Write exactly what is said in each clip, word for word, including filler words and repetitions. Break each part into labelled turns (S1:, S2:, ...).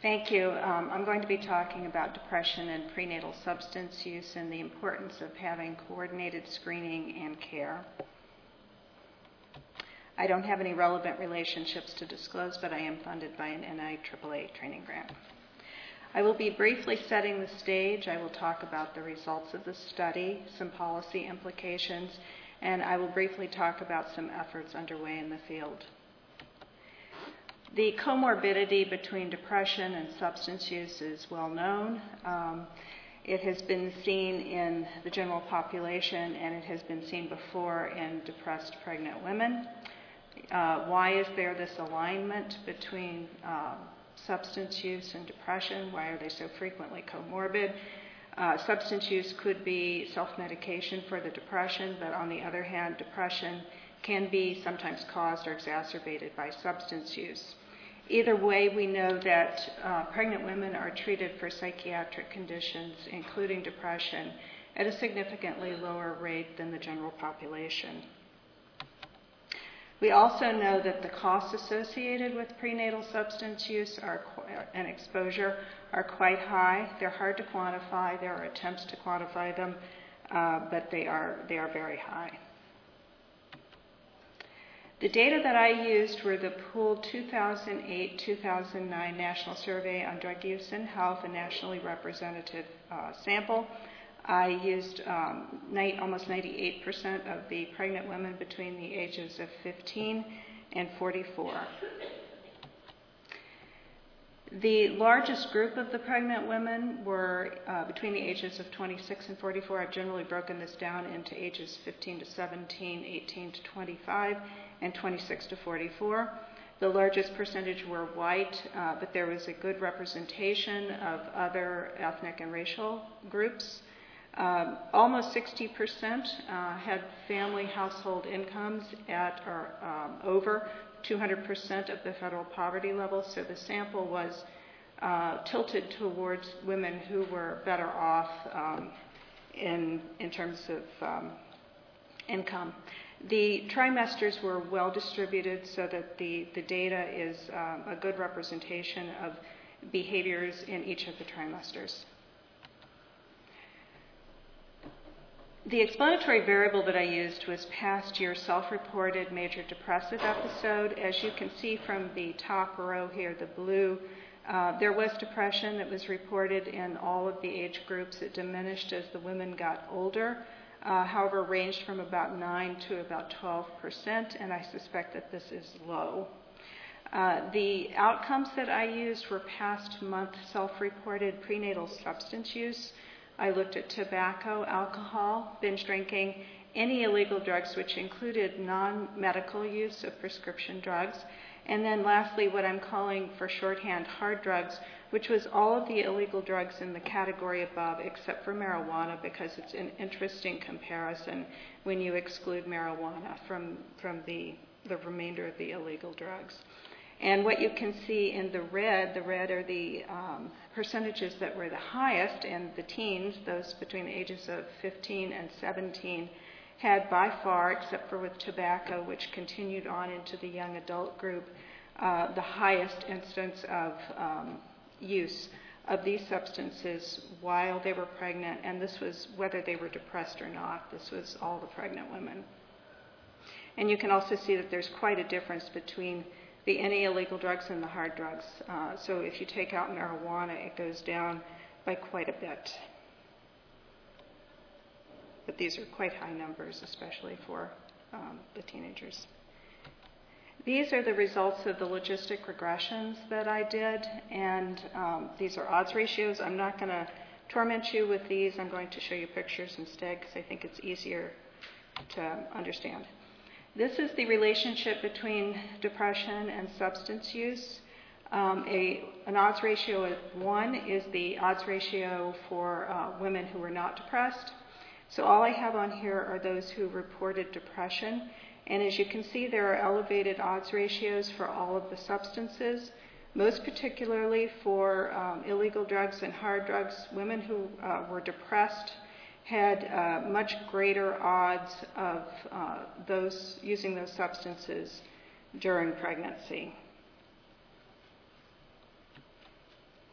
S1: Thank you. Um, I'm going to be talking about depression and prenatal substance use and the importance of having coordinated screening and care. I don't have any relevant relationships to disclose, but I am funded by an N I triple A training grant. I will be briefly setting the stage. I will talk about the results of the study, some policy implications, and I will briefly talk about some efforts underway in the field. The comorbidity between depression and substance use is well known. Um, it has been seen in the general population, and it has been seen before in depressed pregnant women. Uh, why is there this alignment between uh, substance use and depression? Why are they so frequently comorbid? Uh, substance use could be self-medication for the depression, but on the other hand, depression can be sometimes caused or exacerbated by substance use. Either way, we know that uh, pregnant women are treated for psychiatric conditions, including depression, at a significantly lower rate than the general population. We also know that the costs associated with prenatal substance use are, and exposure are quite high. They're hard to quantify. There are attempts to quantify them, uh, but they are, they are very high. The data that I used were the pooled two thousand eight to two thousand nine National Survey on Drug Use and Health, a nationally representative uh, sample. I used um, night, almost ninety-eight percent of the pregnant women between the ages of fifteen and forty-four. The largest group of the pregnant women were uh, between the ages of twenty-six and forty-four. I've generally broken this down into ages fifteen to seventeen, eighteen to twenty-five, and twenty-six to forty-four. The largest percentage were white, uh, but there was a good representation of other ethnic and racial groups. Um, almost sixty percent uh, had family household incomes at or um, over two hundred percent of the federal poverty level, so the sample was uh, tilted towards women who were better off um, in, in terms of um, income. The trimesters were well distributed so that the, the data is um, a good representation of behaviors in each of the trimesters. The explanatory variable that I used was past year self-reported major depressive episode. As you can see from the top row here, the blue, uh, there was depression that was reported in all of the age groups. It diminished as the women got older, uh, however, ranged from about nine to about twelve percent, and I suspect that this is low. Uh, the outcomes that I used were past month self-reported prenatal substance use. I looked at tobacco, alcohol, binge drinking, any illegal drugs, which included non-medical use of prescription drugs, and then lastly, what I'm calling for shorthand hard drugs, which was all of the illegal drugs in the category above except for marijuana, because it's an interesting comparison when you exclude marijuana from, from the, the remainder of the illegal drugs. And what you can see in the red, the red are the um, percentages that were the highest, and the teens, those between the ages of fifteen and seventeen, had by far, except for with tobacco, which continued on into the young adult group, uh, the highest instance of um, use of these substances while they were pregnant, and this was whether they were depressed or not. This was all the pregnant women. And you can also see that there's quite a difference between the any illegal drugs and the hard drugs. Uh, so if you take out marijuana, it goes down by quite a bit. But these are quite high numbers, especially for um, the teenagers. These are the results of the logistic regressions that I did, and um, these are odds ratios. I'm not going to torment you with these. I'm going to show you pictures instead because I think it's easier to understand. This is the relationship between depression and substance use. Um, a, an odds ratio of one is the odds ratio for uh, women who are not depressed. So all I have on here are those who reported depression. And as you can see, there are elevated odds ratios for all of the substances, most particularly for um, illegal drugs and hard drugs. Women who uh, were depressed had uh, much greater odds of uh, those using those substances during pregnancy.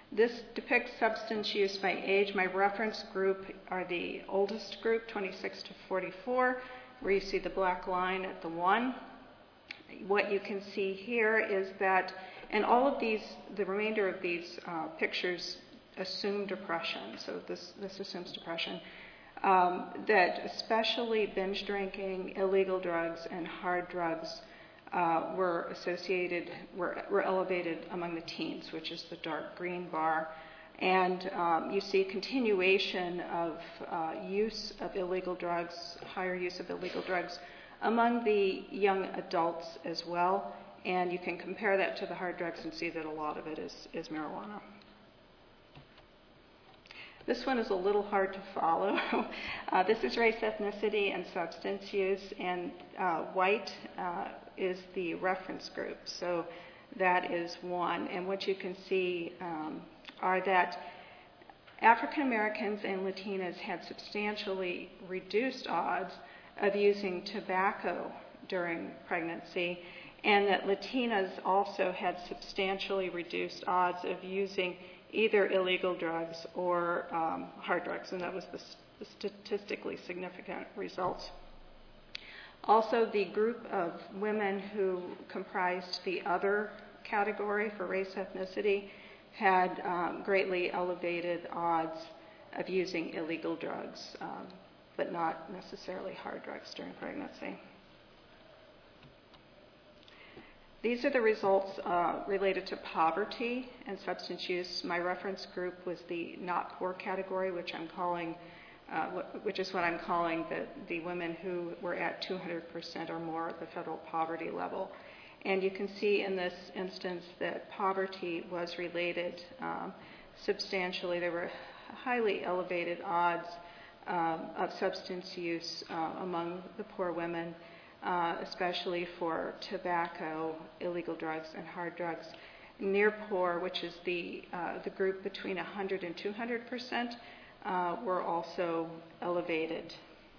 S1: This depicts substance use by age. My reference group are the oldest group, twenty-six to forty-four, where you see the black line at the one. What you can see here is that, and all of these, the remainder of these uh, pictures assume depression, so this, this assumes depression, um, that especially binge drinking, illegal drugs, and hard drugs uh, were associated, were, were elevated among the teens, which is the dark green bar. And um, you see continuation of uh, use of illegal drugs, higher use of illegal drugs among the young adults as well. And you can compare that to the hard drugs and see that a lot of it is, is marijuana. This one is a little hard to follow. uh, this is race, ethnicity, and substance use, and uh, white uh, is the reference group. So that is one. And what you can see um, are that African Americans and Latinas had substantially reduced odds of using tobacco during pregnancy, and that Latinas also had substantially reduced odds of using either illegal drugs or um, hard drugs, and that was the, the statistically significant results. Also, the group of women who comprised the other category for race ethnicity had um, greatly elevated odds of using illegal drugs, um, but not necessarily hard drugs during pregnancy. These are the results uh, related to poverty and substance use. My reference group was the not poor category, which I'm calling, uh, which is what I'm calling the, the women who were at two hundred percent or more of the federal poverty level. And you can see in this instance that poverty was related um, substantially. There were highly elevated odds um, of substance use uh, among the poor women, uh, especially for tobacco, illegal drugs, and hard drugs. Near poor, which is the, uh, the group between one hundred and two hundred percent, uh, were also elevated.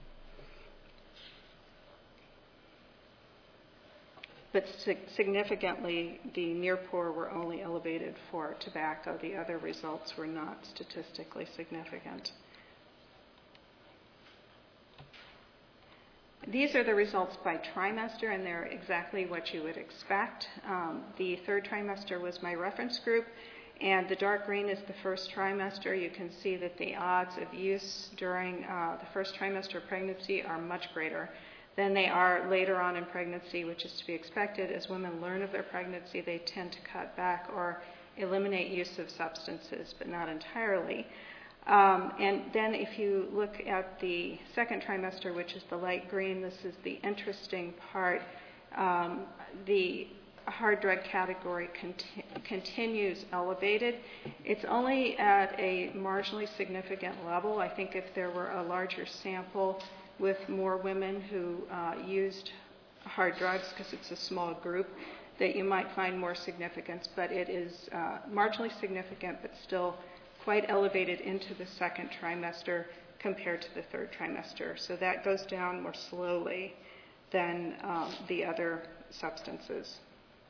S1: But significantly, the near poor were only elevated for tobacco. The other results were not statistically significant. These are the results by trimester, and they're exactly what you would expect. Um, the third trimester was my reference group, and the dark green is the first trimester. You can see that the odds of use during uh, the first trimester of pregnancy are much greater than they are later on in pregnancy, which is to be expected. As women learn of their pregnancy, they tend to cut back or eliminate use of substances, but not entirely. Um, and then if you look at the second trimester, which is the light green, this is the interesting part. Um, the hard drug category conti- continues elevated. It's only at a marginally significant level. I think if there were a larger sample with more women who uh, used hard drugs, because it's a small group, that you might find more significance. But it is uh, marginally significant, but still quite elevated into the second trimester compared to the third trimester. So that goes down more slowly than um, the other substances.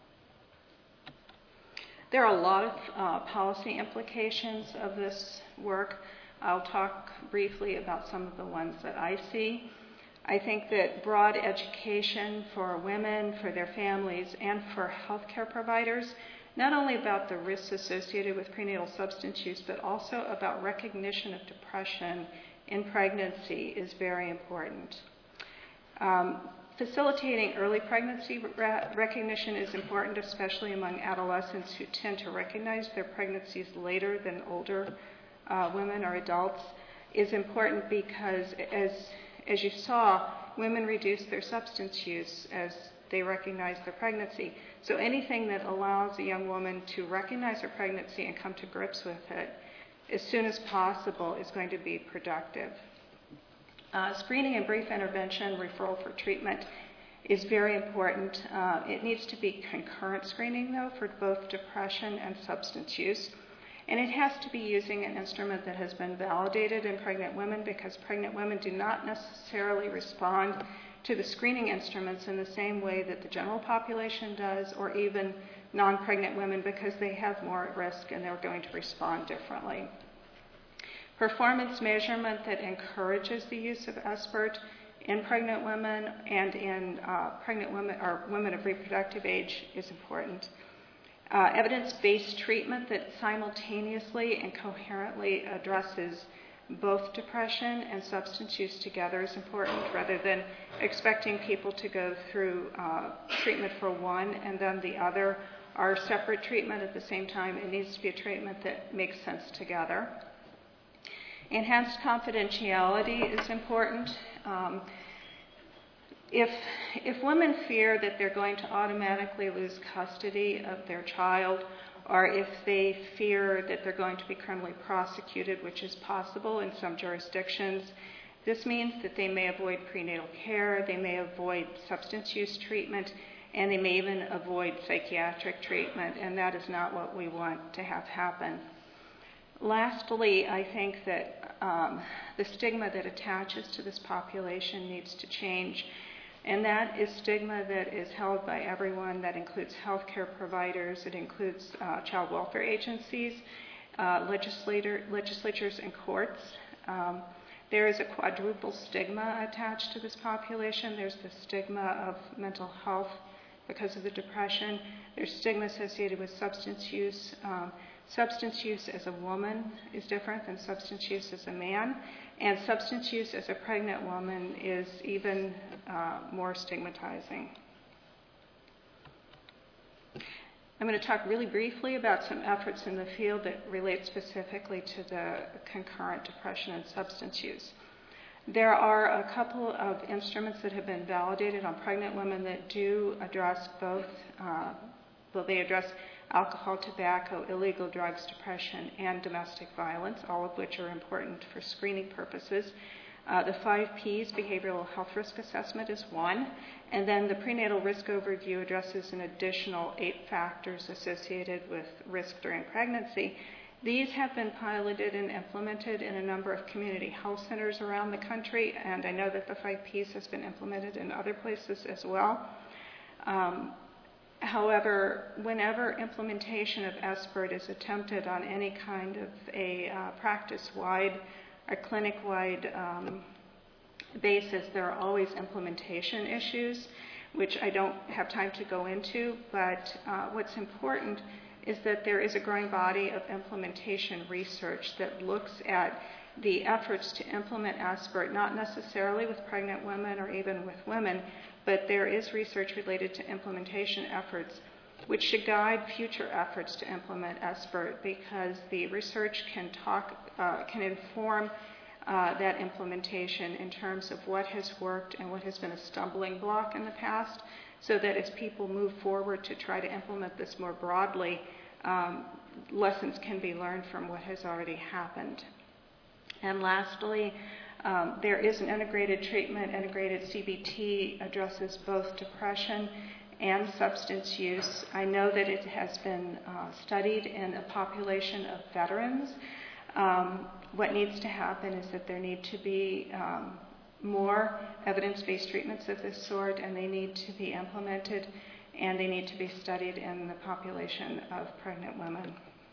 S1: There are a lot of uh, policy implications of this work. I'll talk briefly about some of the ones that I see. I think that broad education for women, for their families, and for healthcare providers, not only about the risks associated with prenatal substance use, but also about recognition of depression in pregnancy is very important. Um, facilitating early pregnancy re- recognition is important, especially among adolescents who tend to recognize their pregnancies later than older uh, women or adults, is important because, as, as you saw, women reduce their substance use as they recognize their pregnancy. So anything that allows a young woman to recognize her pregnancy and come to grips with it as soon as possible is going to be productive. Uh, screening and brief intervention, referral for treatment is very important. Uh, it needs to be concurrent screening, though, for both depression and substance use. And it has to be using an instrument that has been validated in pregnant women, because pregnant women do not necessarily respond to the screening instruments in the same way that the general population does, or even non-pregnant women because they have more at risk and they're going to respond differently. Performance measurement that encourages the use of S B I R T in pregnant women and in uh, pregnant women or women of reproductive age is important. Uh, evidence-based treatment that simultaneously and coherently addresses both depression and substance use together is important, rather than expecting people to go through uh, treatment for one and then the other are separate treatment at the same time. It needs to be a treatment that makes sense together. Enhanced confidentiality is important. Um, if, if women fear that they're going to automatically lose custody of their child, or if they fear that they're going to be criminally prosecuted, which is possible in some jurisdictions, this means that they may avoid prenatal care, they may avoid substance use treatment, and they may even avoid psychiatric treatment, and that is not what we want to have happen. Lastly, I think that um, the stigma that attaches to this population needs to change, and that is stigma that is held by everyone. That includes healthcare providers, it includes uh, child welfare agencies, uh, legislator, legislatures, and courts. Um, there is a quadruple stigma attached to this population. There's the stigma of mental health because of the depression. There's stigma associated with substance use. Um, substance use as a woman is different than substance use as a man, and substance use as a pregnant woman is even uh, more stigmatizing. I'm going to talk really briefly about some efforts in the field that relate specifically to the concurrent depression and substance use. There are a couple of instruments that have been validated on pregnant women that do address both, uh, well, they address alcohol, tobacco, illegal drugs, depression, and domestic violence, all of which are important for screening purposes. Uh, the five P's, behavioral health risk assessment, is one, and then the prenatal risk overview addresses an additional eight factors associated with risk during pregnancy. These have been piloted and implemented in a number of community health centers around the country, and I know that the five P's has been implemented in other places as well. Um, However, whenever implementation of S B I R T is attempted on any kind of a uh, practice-wide or clinic-wide um, basis, there are always implementation issues, which I don't have time to go into, but uh, what's important is that there is a growing body of implementation research that looks at the efforts to implement S B I R T, not necessarily with pregnant women or even with women, but there is research related to implementation efforts which should guide future efforts to implement S B I R T, because the research can talk, uh, can inform uh, that implementation in terms of what has worked and what has been a stumbling block in the past, so that as people move forward to try to implement this more broadly, um, lessons can be learned from what has already happened. And lastly, um, there is an integrated treatment. Integrated C B T addresses both depression and substance use. I know that it has been uh, studied in a population of veterans. Um, what needs to happen is that there need to be um, more evidence-based treatments of this sort, and they need to be implemented, and they need to be studied in the population of pregnant women.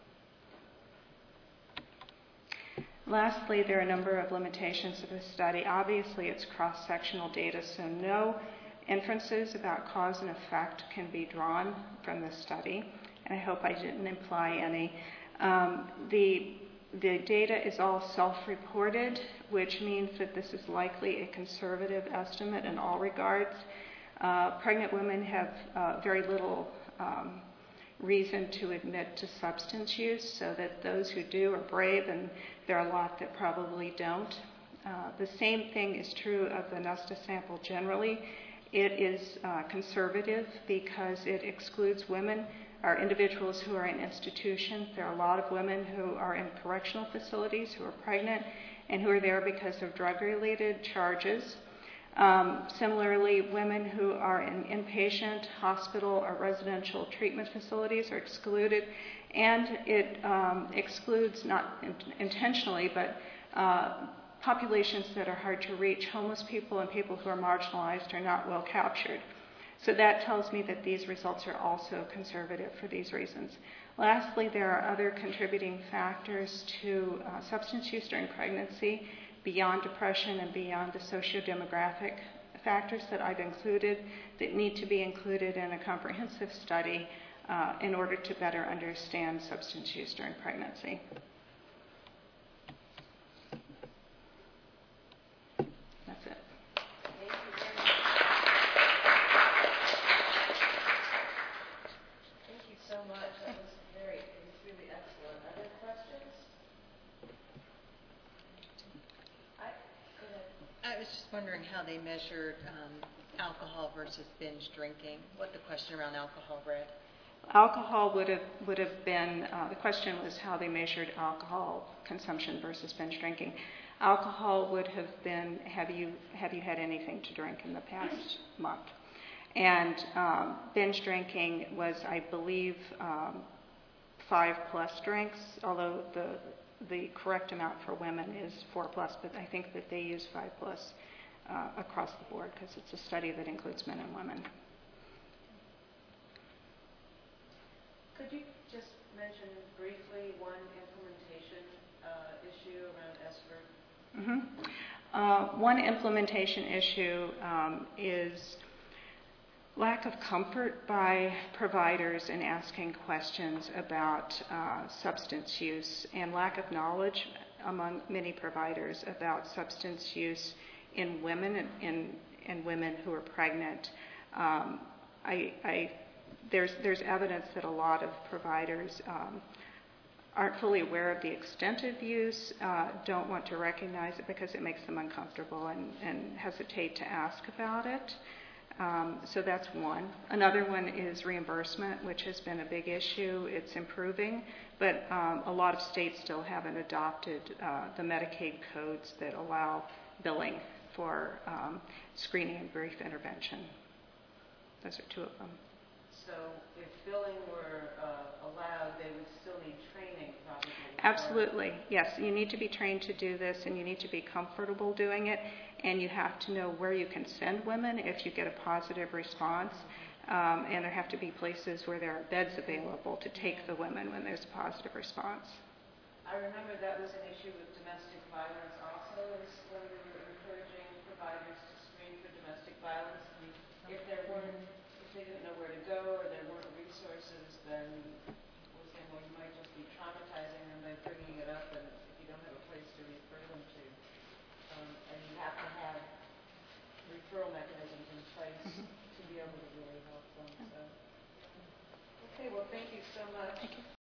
S1: Lastly, there are a number of limitations of this study. Obviously, it's cross-sectional data, so no inferences about cause and effect can be drawn from this study, and I hope I didn't imply any. Um, the, the data is all self-reported, which means that this is likely a conservative estimate in all regards. Uh, pregnant women have uh, very little um, reason to admit to substance use, so that those who do are brave, and there are a lot that probably don't. Uh, the same thing is true of the Nesta sample generally. It is uh, conservative because it excludes women or individuals who are in institutions. There are a lot of women who are in correctional facilities who are pregnant and who are there because of drug-related charges. Um, similarly, women who are in inpatient, hospital, or residential treatment facilities are excluded, and it um, excludes, not in- intentionally, but uh, populations that are hard to reach. Homeless people and people who are marginalized are not well captured. So that tells me that these results are also conservative for these reasons. Lastly, there are other contributing factors to uh, substance use during pregnancy beyond depression and beyond the socio-demographic factors that I've included that need to be included in a comprehensive study uh, in order to better understand substance use during pregnancy. That's it.
S2: Thank you so much. That was very, it was really excellent. Other questions? I, go ahead.
S3: I was just wondering how they measured um, alcohol versus binge drinking, what the question around alcohol read.
S1: Alcohol would have would have been, uh, the question was how they measured alcohol consumption versus binge drinking. Alcohol would have been, have you have you had anything to drink in the past month? And um, binge drinking was, I believe, um, five plus drinks, although the the correct amount for women is four plus, but I think that they use five plus uh, across the board because it's a study that includes men and women.
S2: Could you just mention briefly one implementation uh, issue around ESPR?
S1: Mm-hmm. Uh, one implementation issue um, is lack of comfort by providers in asking questions about uh, substance use and lack of knowledge among many providers about substance use in women and in, in women who are pregnant. Um, I, I, there's, there's evidence that a lot of providers um, aren't fully aware of the extent of use, uh, don't want to recognize it because it makes them uncomfortable and, and hesitate to ask about it. Um, so that's one. Another one is reimbursement, which has been a big issue. It's improving, but um, a lot of states still haven't adopted uh, the Medicaid codes that allow billing for um, screening and brief intervention. Those are two of them.
S2: So if billing were uh, allowed, they would still need training, probably.
S1: Absolutely, yes. You need to be trained to do this, and you need to be comfortable doing it, and you have to know where you can send women if you get a positive response, um, and there have to be places where there are beds available to take the women when there's a positive response.
S2: I remember that was an issue with domestic violence also, is when we were encouraging providers to screen for domestic violence. And if there weren't, if they didn't know where to go or there weren't resources, then people were saying, well, you might just be traumatizing them by bringing it up, and if you don't have a place to refer them to. Um, and you have to have referral mechanisms in place mm-hmm. to be able to really help them. So. Okay, well, thank you so much.